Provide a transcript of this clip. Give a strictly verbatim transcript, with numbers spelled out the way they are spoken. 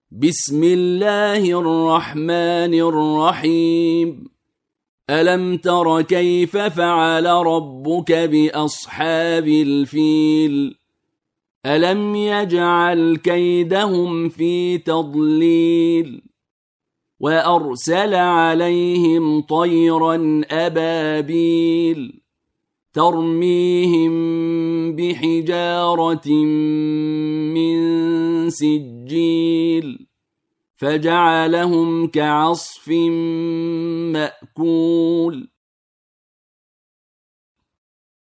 بسم الله الرحمن الرحيم. ألم تر كيف فعل ربك بأصحاب الفيل؟ ألم يجعل كيدهم في تضليل وأرسل عليهم طيرا أبابيل ترميهم بحجارة من سجيل فجعلهم كعصف مأكول.